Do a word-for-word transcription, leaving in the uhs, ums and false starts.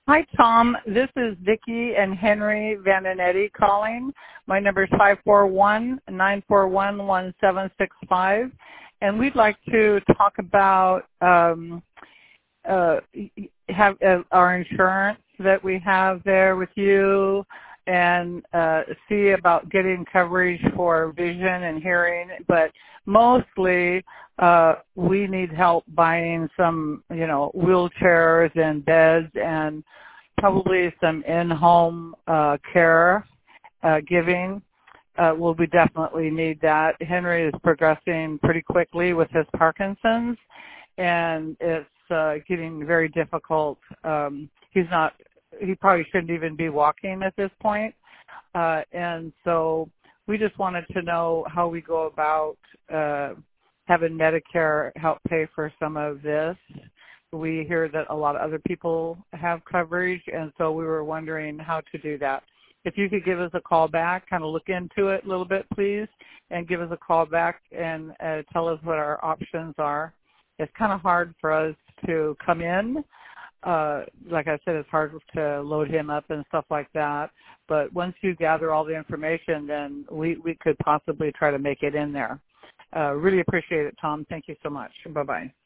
Hi, Tom. This is Vicki and Henry Vananetti calling. My number is five four one, nine four one, one seven six five. And we'd like to talk about um, uh, have uh, our insurance that we have there with you, and uh, see about getting coverage for vision and hearing. But mostly uh, we need help buying some, you know, wheelchairs and beds and probably some in-home uh, care uh, giving. Uh, will we definitely need that. Henry is progressing pretty quickly with his Parkinson's, and it's uh, getting very difficult. Um, he's not, he probably shouldn't even be walking at this point. Uh, and so we just wanted to know how we go about uh, having Medicare help pay for some of this. We hear that a lot of other people have coverage, and so we were wondering how to do that. If you could give us a call back, kind of look into it a little bit, please, and give us a call back and uh, tell us what our options are. It's kind of hard for us to come in. Uh, like I said, it's hard to load him up and stuff like that. But once you gather all the information, then we, we could possibly try to make it in there. Uh, really appreciate it, Tom. Thank you so much. Bye-bye.